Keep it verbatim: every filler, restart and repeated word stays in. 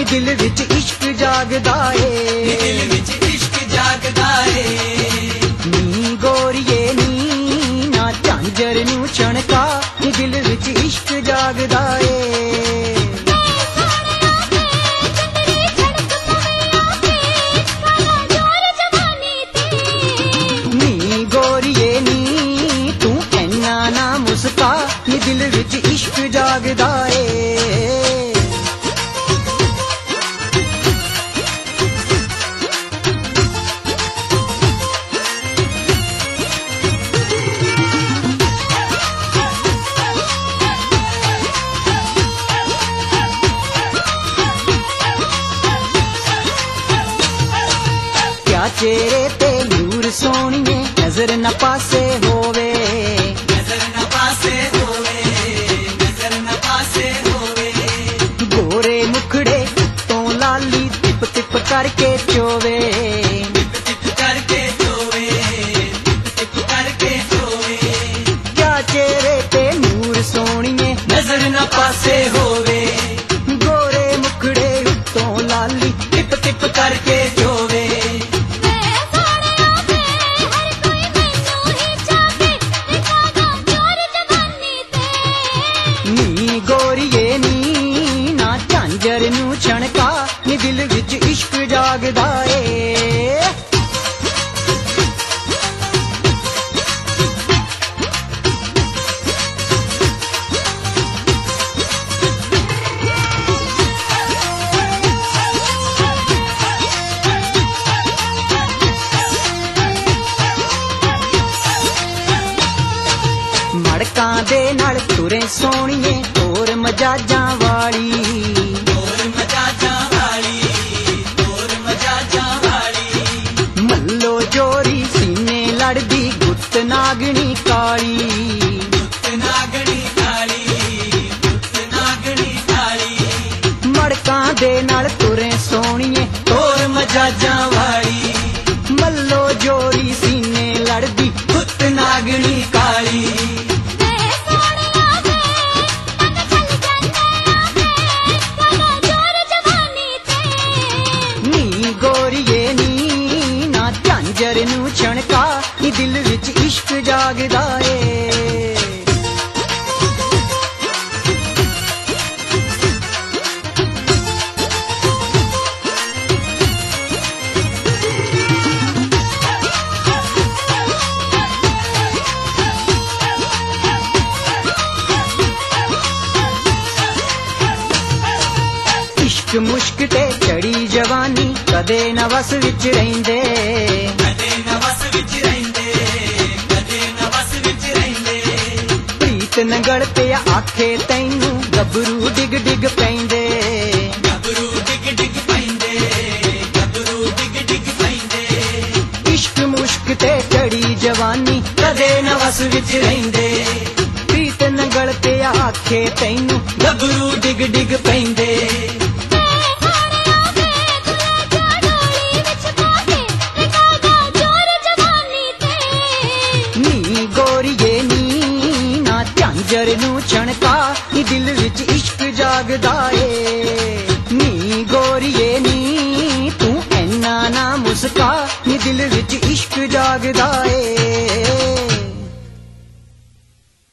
दिल विच इश्क जागदा ए, दिल विच इश्क जागदा ए। नी गोरिए नी ना झांजर नू छणका, नी दिल विच इश्क जागदा ए। नी गोरिए नी तू ऐना ना मुस्का, नी दिल विच इश्क जागदा ए। चेहरे ते नूर सोनिए, नजर न पासे होवे, नजर न पासे होवे, नजर न पासे होवे। गोरे मुखड़े तो लाली टिप टिप करके चोवे, टिप टिप करके चोवे, टिप टिप करके चोवे। क्या चेहरे ते नूर सोनिए, नजर न पासे होवे, गोरे मुखड़े तो लाली टिप टिप करके चोवे। नी गोरिए नी ना झांजर नू छणका, नी दिल विच इश्क जागदा ए। मड़कां दे नाल तुरे सोनिए, तोर मजाजां वाली, तोर मजाजां वाली, तोर मजाजां वाली। मल्लो जोरी सीने लड़दी, गुत्त नागनी काली, गुत्त नागनी काली, गुत्त नागनी काली। मड़कां दे नाल तुरे सोनिए, तोर मजाजां वाली, मल्लो जोरी सीने लड़दी, गुत्त नागनी काली। गोरिए नी ना झांजर नू छणका, नी दिल विच इश्क जागदा ए। इश्क मुश्क ते चढ़ी जवानी, कदे न वस विच रहिंदे, कदे न वस विच रहिंदे, कदे न वस विच रहिंदे। प्रीत नंगल ते आखे तैनू, गबरू डिग डिग पैंदे, गबरू डिग डिग पैंदे, गबरू डिग डिग पैंदे। इश्क मुश्क ते चढ़ी जवानी, कदे न वस विच रहिंदे, प्रीत नंगल ते आखे तैनू, गबरू डिग डिग पैंदे। नी गोरिए नी ना झांजर नू छणका, नी दिल विच इश्क जागदा ए। नी गोरिए नी तू ऐना ना मुस्का, नी दिल विच इश्क जागदा